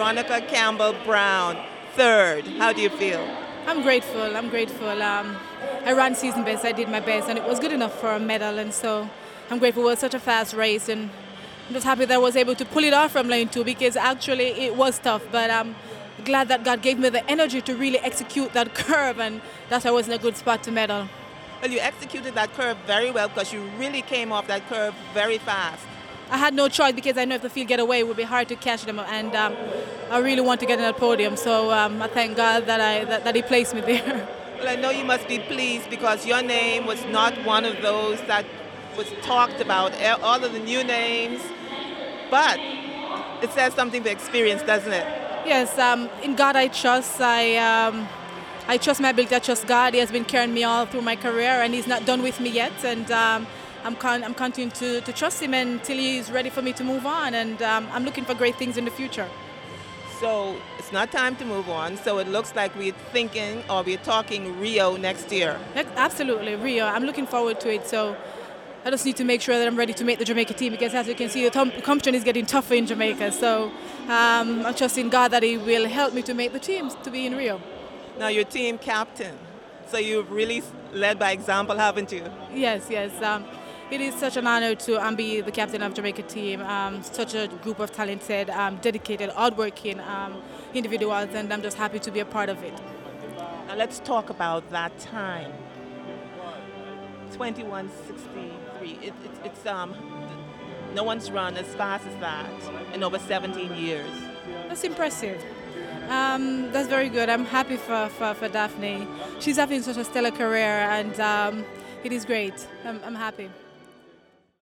Veronica Campbell Brown, third. How do you feel? I'm grateful. I'm grateful. I ran season best. I did my best, and it was good enough for a medal. And so I'm grateful. It was such a fast race, and I'm just happy that I was able to pull it off from lane 2 because actually it was tough. But I'm glad that God gave me the energy to really execute that curve, and that I was in a good spot to medal. Well, you executed that curve very well because you really came off that curve very fast. I had no choice because I know if the field get away, it would be hard to catch them, and I really want to get in that podium. So I thank God that He placed me there. Well, I know you must be pleased because your name was not one of those that was talked about, all of the new names, but it says something for experience, doesn't it? Yes, in God I trust. I trust my ability. I trust God. He has been carrying me all through my career, and He's not done with me yet. And I'm continuing to trust Him until He's ready for me to move on. And I'm looking for great things in the future. So it's not time to move on. So it looks like we're thinking or we're talking Rio next year. Absolutely, Rio. I'm looking forward to it. So I just need to make sure that I'm ready to make the Jamaica team because, as you can see, the competition is getting tougher in Jamaica. So I'm trusting God that He will help me to make the teams to be in Rio. Now you're team captain, so you've really led by example, haven't you? Yes. It is such an honor to be the captain of Jamaica team. Such a group of talented, dedicated, hardworking individuals, and I'm just happy to be a part of it. Now let's talk about that time. 21:63. It's no one's run as fast as that in over 17 years. That's impressive. That's very good. I'm happy for Daphne. She's having such a stellar career, and it is great. I'm happy.